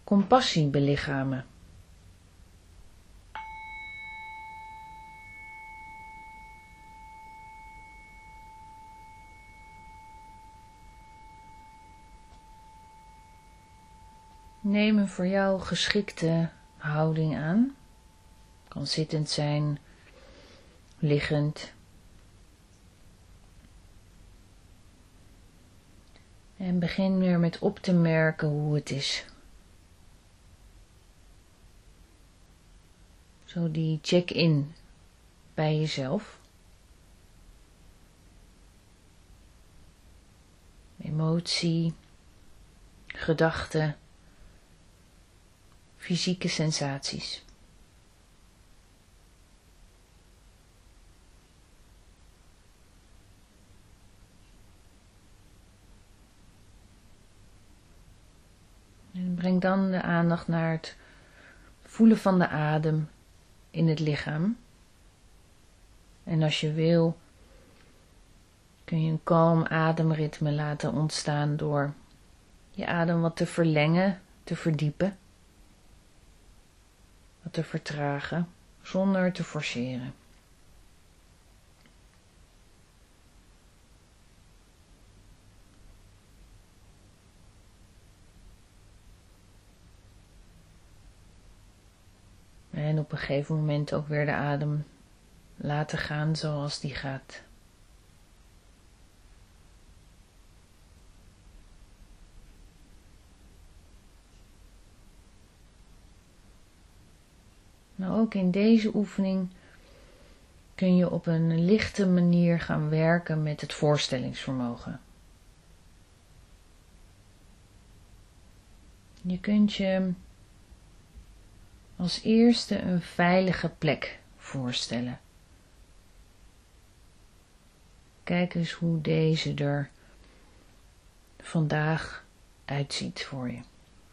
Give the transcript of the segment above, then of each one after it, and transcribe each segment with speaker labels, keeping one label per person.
Speaker 1: compassie belichamen. Neem een voor jou geschikte houding aan. Kan zittend zijn, liggend. En begin weer met op te merken hoe het is. Zo die check-in bij jezelf. Emotie, gedachten, fysieke sensaties. En breng dan de aandacht naar het voelen van de adem in het lichaam. En als je wil, kun je een kalm ademritme laten ontstaan door je adem wat te verlengen, te verdiepen, wat te vertragen, zonder te forceren. En op een gegeven moment ook weer de adem laten gaan zoals die gaat. Nou, ook in deze oefening kun je op een lichte manier gaan werken met het voorstellingsvermogen. Je kunt je als eerste een veilige plek voorstellen. Kijk eens hoe deze er vandaag uitziet voor je.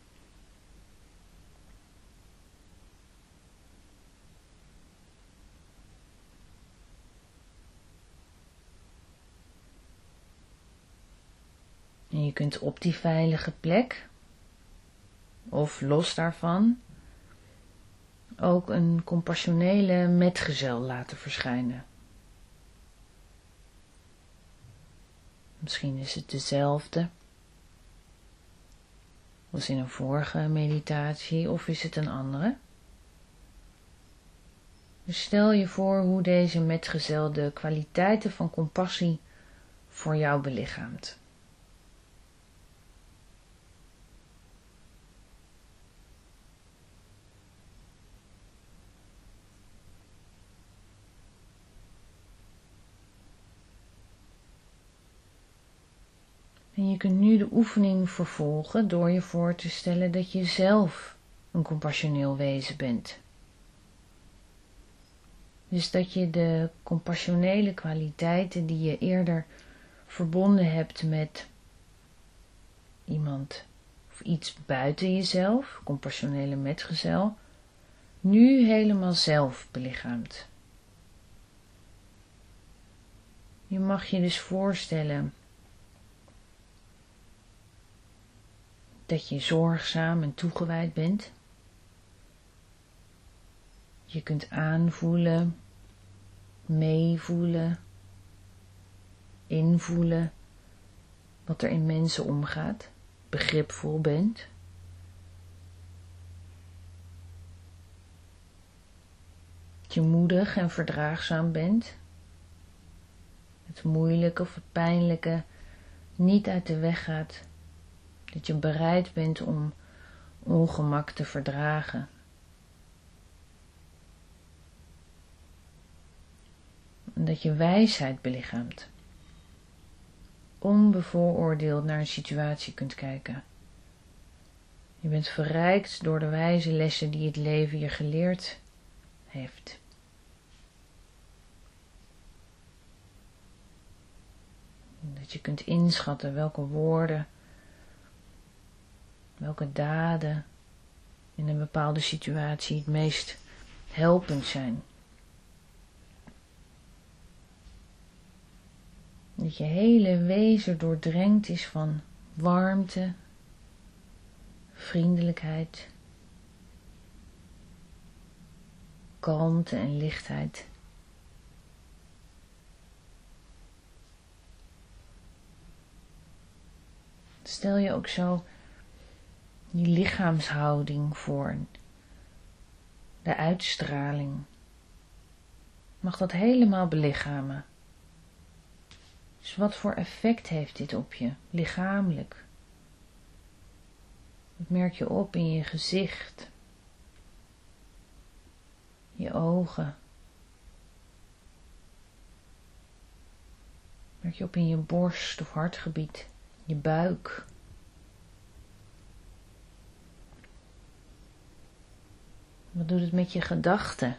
Speaker 1: En je kunt op die veilige plek, of los daarvan, ook een compassionele metgezel laten verschijnen. Misschien is het dezelfde als in een vorige meditatie, of is het een andere. Dus stel je voor hoe deze metgezel de kwaliteiten van compassie voor jou belichaamt. En je kunt nu de oefening vervolgen door je voor te stellen dat je zelf een compassioneel wezen bent. Dus dat je de compassionele kwaliteiten die je eerder verbonden hebt met iemand of iets buiten jezelf, compassionele metgezel, nu helemaal zelf belichaamt. Je mag je dus voorstellen dat je zorgzaam en toegewijd bent. Je kunt aanvoelen, meevoelen, invoelen wat er in mensen omgaat, begripvol bent. Dat je moedig en verdraagzaam bent. Het moeilijke of het pijnlijke niet uit de weg gaat. Dat je bereid bent om ongemak te verdragen. En dat je wijsheid belichaamt. Onbevooroordeeld naar een situatie kunt kijken. Je bent verrijkt door de wijze lessen die het leven je geleerd heeft. Dat je kunt inschatten welke woorden, welke daden in een bepaalde situatie het meest helpend zijn. Dat je hele wezen doordrenkt is van warmte, vriendelijkheid, kalmte en lichtheid. Stel je ook zo die lichaamshouding voor, de uitstraling. Mag dat helemaal belichamen. Dus wat voor effect heeft dit op je, lichamelijk? Wat merk je op in je gezicht, je ogen? Merk je op in je borst of hartgebied, je buik? Wat doet het met je gedachten?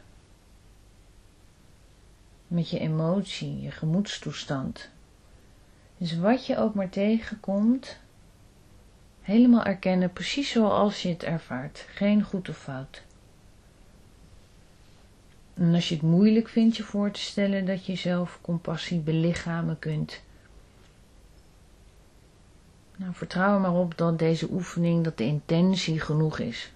Speaker 1: Met je emotie, je gemoedstoestand? Dus wat je ook maar tegenkomt, helemaal erkennen, precies zoals je het ervaart. Geen goed of fout. En als je het moeilijk vindt je voor te stellen dat je zelf compassie belichamen kunt, nou, vertrouw er maar op dat deze oefening, dat de intentie genoeg is.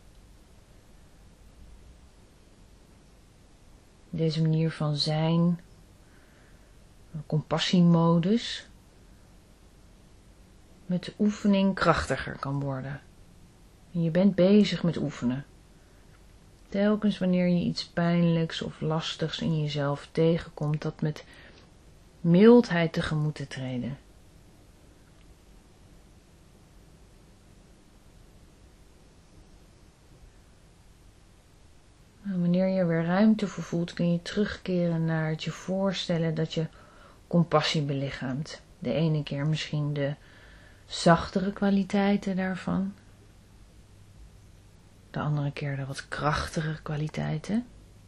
Speaker 1: Deze manier van zijn, een compassiemodus, met de oefening krachtiger kan worden. En je bent bezig met oefenen. Telkens wanneer je iets pijnlijks of lastigs in jezelf tegenkomt, dat met mildheid tegemoet te treden. En wanneer je er weer ruimte voor voelt, kun je terugkeren naar het je voorstellen dat je compassie belichaamt. De ene keer misschien de zachtere kwaliteiten daarvan. De andere keer de wat krachtigere kwaliteiten.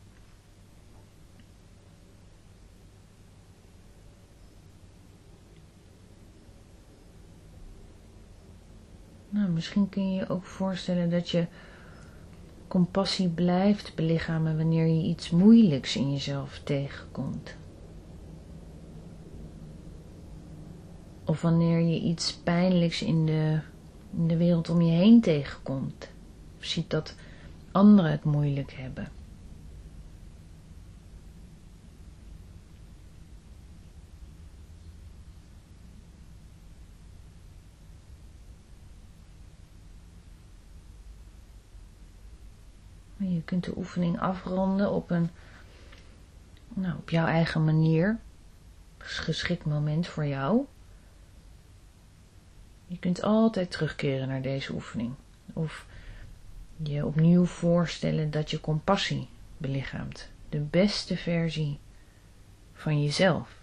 Speaker 1: Nou, misschien kun je je ook voorstellen dat je compassie blijft belichamen wanneer je iets moeilijks in jezelf tegenkomt. Of wanneer je iets pijnlijks in de wereld om je heen tegenkomt. Of ziet dat anderen het moeilijk hebben. Je kunt de oefening afronden op op jouw eigen manier. Geschikt moment voor jou. Je kunt altijd terugkeren naar deze oefening. Of je opnieuw voorstellen dat je compassie belichaamt. De beste versie van jezelf.